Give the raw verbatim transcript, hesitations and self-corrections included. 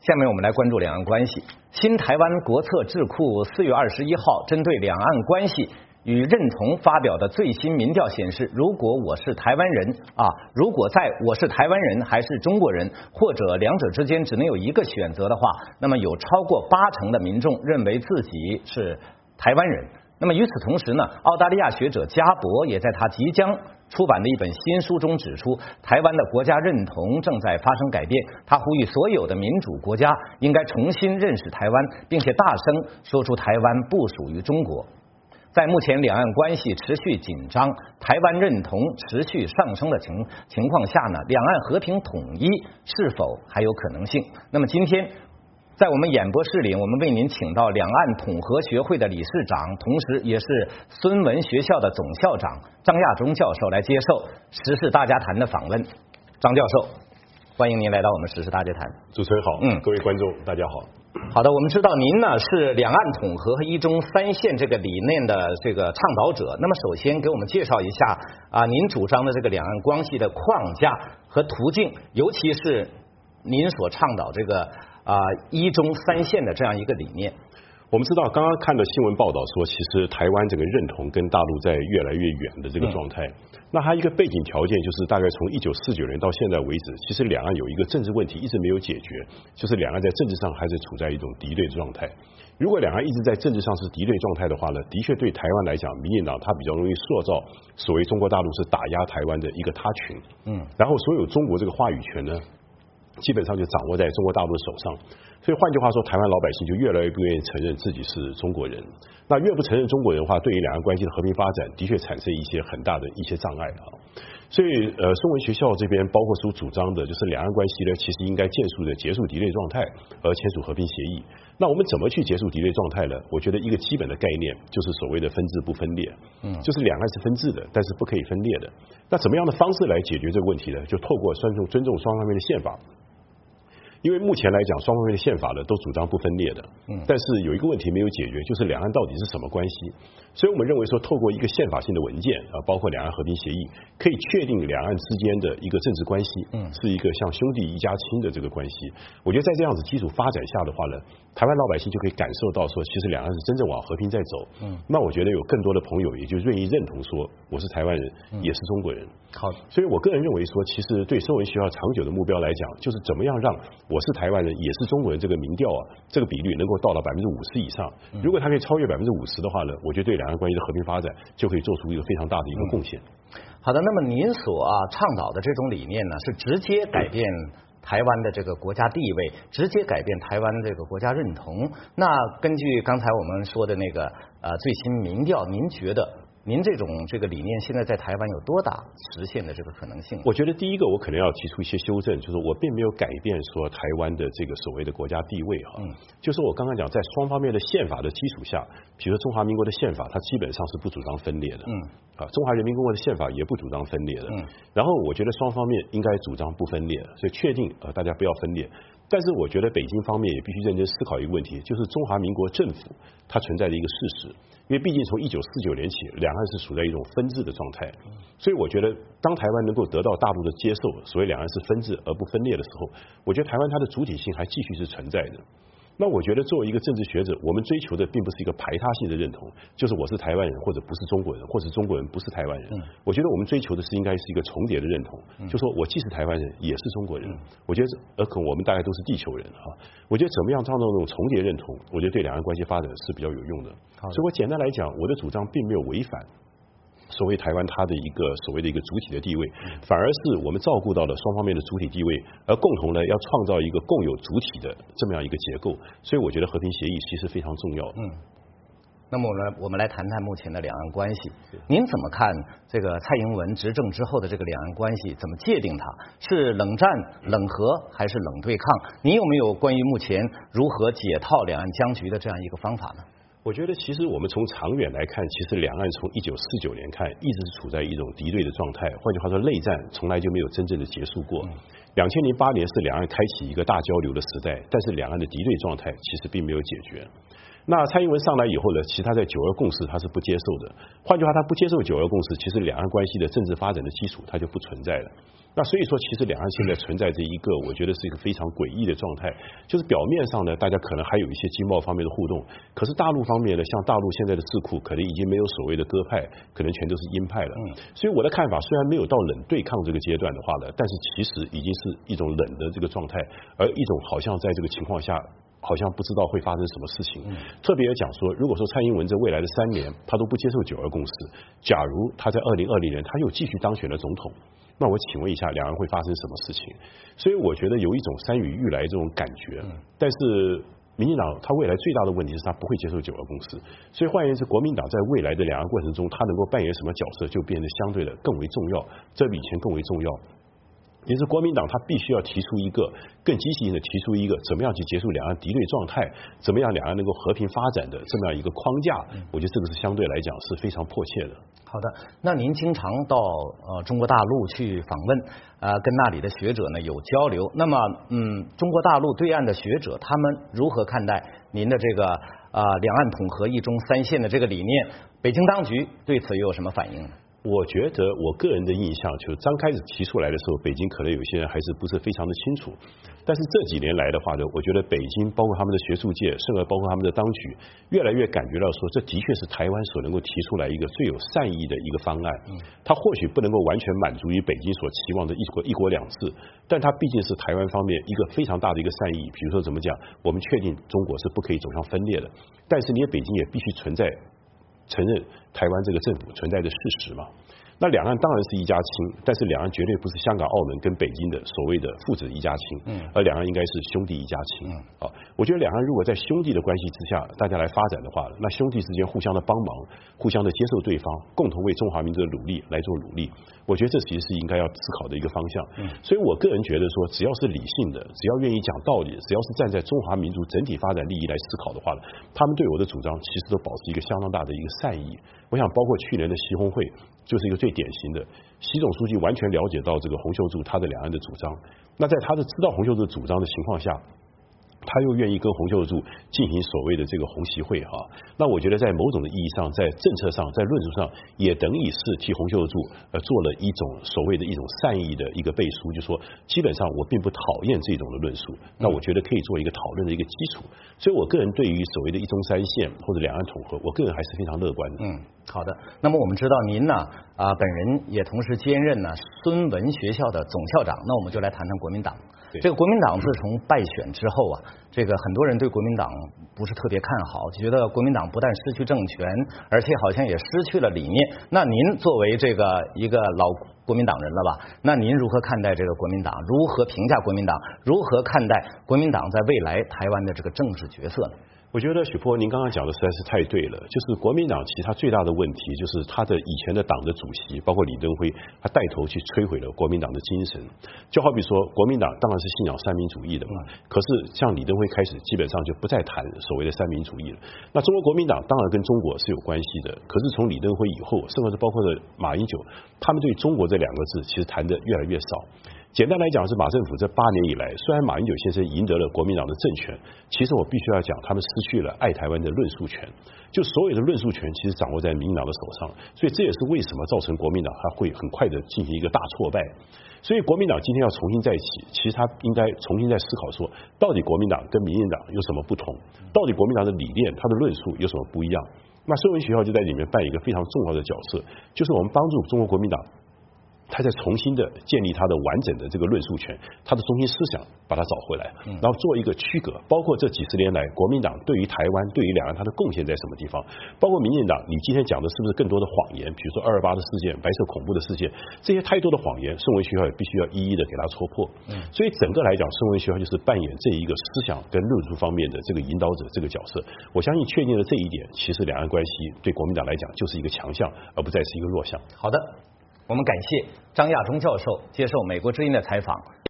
下面我们来关注两岸关系。新台湾国策智库四月二十一号针对两岸关系与认同发表的最新民调显示，如果我是台湾人啊，如果在我是台湾人还是中国人，或者两者之间只能有一个选择的话，那么有超过八成的民众认为自己是台湾人。那么与此同时呢，澳大利亚学者加博也在他即将出版的一本新书中指出，台湾的国家认同正在发生改变。他呼吁所有的民主国家应该重新认识台湾，并且大声说出台湾不属于中国。在目前两岸关系持续紧张、台湾认同持续上升的情情况下呢，两岸和平统一是否还有可能性？那么今天在我们演播室里，我们为您请到两岸统合学会的理事长，同时也是孙文学校的总校长张亚中教授来接受时事大家谈的访问。张教授，欢迎您来到我们时事大家谈。 主持人好，嗯，各位观众大家好。 好的，我们知道您呢是两岸统合和一中三线这个理念的这个倡导者。那么首先给我们介绍一下啊，您主张的这个两岸关系的框架和途径，尤其是您所倡导这个啊一中三线的这样一个理念。 我们知道，刚刚看的新闻报道说，其实台湾整个认同跟大陆在越来越远的这个状态。嗯、那它一个背景条件就是，大概从一九四九年到现在为止，其实两岸有一个政治问题一直没有解决，就是两岸在政治上还是处在一种敌对状态。如果两岸一直在政治上是敌对状态的话呢，的确对台湾来讲，民进党它比较容易塑造所谓中国大陆是打压台湾的一个他群。嗯，然后所有中国这个话语权呢，基本上就掌握在中国大陆的手上。所以换句话说，台湾老百姓就越来越不愿意承认自己是中国人。那越不承认中国人的话，对于两岸关系的和平发展，的确产生一些很大的一些障碍啊。所以呃，孙文学校这边包括所主张的，就是两岸关系呢，其实应该尽速的结束敌对状态，而签署和平协议。那我们怎么去结束敌对状态呢？我觉得一个基本的概念就是所谓的分治不分裂，嗯，就是两岸是分治的，但是不可以分裂的。那怎么样的方式来解决这个问题呢？就透过尊重尊重双方面的宪法。因为目前来讲，双方面的宪法呢都主张不分裂的，嗯，但是有一个问题没有解决，就是两岸到底是什么关系？所以我们认为说，透过一个宪法性的文件啊，包括两岸和平协议，可以确定两岸之间的一个政治关系，嗯，是一个像兄弟一家亲的这个关系。我觉得在这样子基础发展下的话呢，台湾老百姓就可以感受到说，其实两岸是真正往和平在走。嗯，那我觉得有更多的朋友也就愿意认同说，我是台湾人，嗯、也是中国人。 好， 所以我个人认为说，其实对孙文学校长久的目标来讲，就是怎么样让我是台湾人也是中国人这个民调啊，这个比率能够到达百分之五十以上。如果它可以超越百分之五十的话呢，我觉得对两岸关系的和平发展就可以做出一个非常大的一个贡献。 嗯、好的，那么您所啊倡导的这种理念呢，是直接改变台湾的这个国家地位，直接改变台湾这个国家认同。那根据刚才我们说的那个呃最新民调，您觉得？您这种这个理念现在在台湾有多大实现的这个可能性？ 我觉得第一个我可能要提出一些修正，就是我并没有改变说台湾的这个所谓的国家地位哈，嗯，就是我刚刚讲在双方面的宪法的基础下，比如说中华民国的宪法，它基本上是不主张分裂的，嗯，啊，中华人民共和国的宪法也不主张分裂的，嗯，然后我觉得双方面应该主张不分裂，所以确定呃大家不要分裂。但是我觉得北京方面也必须认真思考一个问题，就是中华民国政府它存在的一个事实，因为毕竟从一九四九年起，两岸是处在一种分治的状态，所以我觉得当台湾能够得到大陆的接受，所谓两岸是分治而不分裂的时候，我觉得台湾它的主体性还继续是存在的。那我觉得作为一个政治学者，我们追求的并不是一个排他性的认同，就是我是台湾人或者不是中国人，或者中国人不是台湾人。嗯、我觉得我们追求的是应该是一个重叠的认同，嗯、就说我既是台湾人也是中国人。嗯、我觉得而可能我们大概都是地球人哈。我觉得怎么样创造那种重叠认同，我觉得对两岸关系发展是比较有用的。所以我简单来讲，我的主张并没有违反所谓台湾它的一个所谓的一个主体的地位，反而是我们照顾到了双方面的主体地位，而共同呢要创造一个共有主体的这么样一个结构。所以我觉得和平协议其实非常重要。嗯， 那么我们来我们来谈谈目前的两岸关系。您怎么看这个蔡英文执政之后的这个两岸关系？怎么界定它？是冷战、冷和还是冷对抗？您有没有关于目前如何解套两岸僵局的这样一个方法呢？ 我觉得其实我们从长远来看，其实两岸从一九四九年看一直是处在一种敌对的状态。换句话说，内战从来就没有真正的结束过。两千零八年是两岸开启一个大交流的时代，但是两岸的敌对状态其实并没有解决。那蔡英文上来以后呢，其实他在九二共识他是不接受的。换句话，他不接受九二共识，其实两岸关系的政治发展的基础它就不存在了。 那所以说，其实两岸现在存在着一个，我觉得是一个非常诡异的状态，就是表面上呢，大家可能还有一些经贸方面的互动，可是大陆方面呢，像大陆现在的智库，可能已经没有所谓的鸽派，可能全都是鹰派了。嗯，所以我的看法，虽然没有到冷对抗这个阶段的话呢，但是其实已经是一种冷的这个状态，而一种好像在这个情况下。好像不知道会发生什么事情，特别讲说，如果说蔡英文这未来的三年他都不接受九二共识，假如他在二零二零年他又继续当选了总统，那我请问一下，两岸会发生什么事情？所以我觉得有一种山雨欲来这种感觉，但是民进党他未来最大的问题是他不会接受九二共识，所以换言之，国民党在未来的两岸过程中，他能够扮演什么角色，就变得相对的更为重要，这比以前更为重要。也是国民党，他必须要提出一个更积极性的提出一个怎么样去结束两岸敌对状态，怎么样两岸能够和平发展的这么样一个框架，我觉得这个是相对来讲是非常迫切的。 好的，那您经常到呃中国大陆去访问，呃，跟那里的学者呢有交流。那么，嗯，中国大陆对岸的学者他们如何看待您的这个呃两岸统合一中三线的这个理念？北京当局对此又有什么反应呢？ 我觉得我个人的印象，就是刚开始提出来的时候，北京可能有些人还是不是非常的清楚。但是这几年来的话呢，我觉得北京包括他们的学术界，甚至包括他们的当局，越来越感觉到说，这的确是台湾所能够提出来一个最有善意的一个方案。它或许不能够完全满足于北京所期望的一国一国两制，但它毕竟是台湾方面一个非常大的一个善意。比如说怎么讲，我们确定中国是不可以走向分裂的，但是你北京也必须存在。承认台湾这个政府存在的事实嘛？那两岸当然是一家亲，但是两岸绝对不是香港、澳门跟北京的所谓的父子一家亲，嗯，而两岸应该是兄弟一家亲。嗯，啊，我觉得两岸如果在兄弟的关系之下，大家来发展的话，那兄弟之间互相的帮忙，互相的接受对方，共同为中华民族的努力来做努力，我觉得这其实是应该要思考的一个方向。嗯，所以我个人觉得说，只要是理性的，只要愿意讲道理，只要是站在中华民族整体发展利益来思考的话，他们对我的主张其实都保持一个相当大的一个善意。我想，包括去年的习红会，就是一个最典型的，习总书记完全了解到这个洪秀柱他的两岸的主张，那在他的知道洪秀柱主张的情况下，他又愿意跟洪秀柱进行所谓的这个洪习会哈，那我觉得在某种的意义上，在政策上，在论述上，也等于是替洪秀柱呃做了一种所谓的一种善意的一个背书，就说基本上我并不讨厌这种的论述，那我觉得可以做一个讨论的一个基础，所以我个人对于所谓的一中三线或者两岸统合，我个人还是非常乐观的。 嗯，好的。那么我们知道您呢啊、呃、本人也同时兼任呢孙文学校的总校长，那我们就来谈谈国民党。这个国民党自从败选之后啊，这个很多人对国民党不是特别看好，就觉得国民党不但失去政权，而且好像也失去了理念。那您作为这个一个老国民党人了吧？那您如何看待这个国民党？如何评价国民党？如何看待国民党在未来台湾的这个政治角色呢？ 我觉得许波，您刚刚讲的实在是太对了。就是国民党其实它最大的问题，就是他的以前的党的主席，包括李登辉，他带头去摧毁了国民党的精神。就好比说，国民党当然是信仰三民主义的嘛，可是像李登辉开始，基本上就不再谈所谓的三民主义了。那中国国民党当然跟中国是有关系的，可是从李登辉以后，甚至是包括了马英九，他们对中国这两个字其实谈的越来越少。简单来讲，是马政府这八年以来，虽然马英九先生赢得了国民党的政权，其实我必须要讲，他们失去了爱台湾的论述权。就所有的论述权，其实掌握在民进党的手上，所以这也是为什么造成国民党它会很快的进行一个大挫败。所以国民党今天要重新再起，其实他应该重新再思考说，到底国民党跟民进党有什么不同？到底国民党的理念、它的论述有什么不一样？那孙文学校就在里面扮演一个非常重要的角色，就是我们帮助中国国民党。他在重新的建立他的完整的这个论述权，他的中心思想把它找回来，然后做一个区隔，包括这几十年来国民党对于台湾、对于两岸它的贡献在什么地方，包括民进党，你今天讲的是不是更多的谎言？比如说二二八的事件、白色恐怖的事件，这些太多的谎言，孙文学校也必须要一一的给它戳破。所以整个来讲，孙文学校就是扮演这一个思想跟论述方面的这个引导者这个角色。我相信确定了这一点，其实两岸关系对国民党来讲就是一个强项，而不再是一个弱项。 好的。我们感谢张亚中教授接受美国之音的采访。